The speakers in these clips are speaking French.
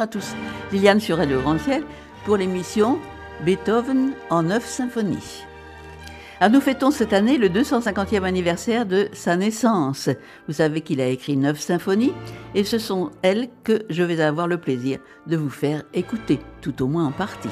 tous. Liliane sur Radio Grand Ciel pour l'émission Beethoven en 9 symphonies. Alors nous fêtons cette année le 250e anniversaire de sa naissance. Vous savez qu'il a écrit 9 symphonies et ce sont elles que je vais avoir le plaisir de vous faire écouter, tout au moins en partie.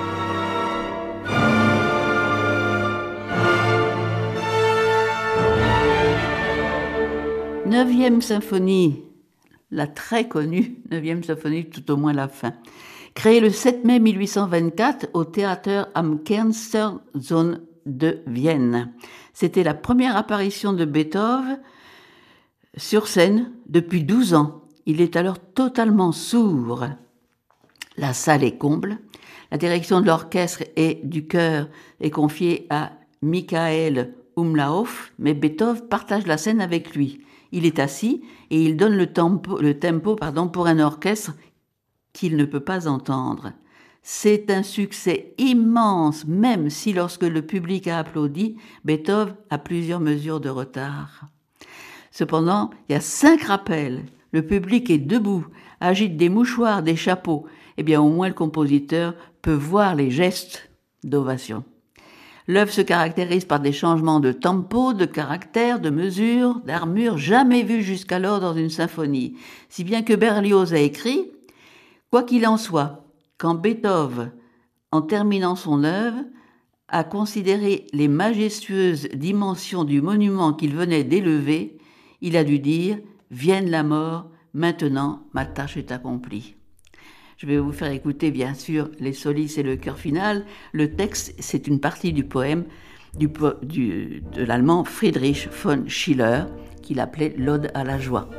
Neuvième symphonie, la très connue 9e symphonie, tout au moins la fin. Créée le 7 mai 1824 au Theater am Kernstern de Vienne. C'était la première apparition de Beethoven sur scène depuis 12 ans. Il est alors totalement sourd. La salle est comble. La direction de l'orchestre et du chœur est confiée à Michael Umlauf, mais Beethoven partage la scène avec lui. Il est assis et il donne le tempo pour un orchestre qu'il ne peut pas entendre. C'est un succès immense, même si lorsque le public a applaudi, Beethoven a plusieurs mesures de retard. Cependant, il y a 5 rappels. Le public est debout, agite des mouchoirs, des chapeaux. Eh bien, au moins le compositeur peut voir les gestes d'ovation. L'œuvre se caractérise par des changements de tempo, de caractère, de mesure, d'armure jamais vus jusqu'alors dans une symphonie. Si bien que Berlioz a écrit « Quoi qu'il en soit, quand Beethoven, en terminant son œuvre, a considéré les majestueuses dimensions du monument qu'il venait d'élever, il a dû dire « Vienne la mort, maintenant ma tâche est accomplie ». Je vais vous faire écouter bien sûr les solices et le chœur final. Le texte, c'est une partie du poème de l'allemand Friedrich von Schiller qu'il appelait l'Ode à la joie.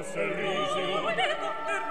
Schloss Elysium.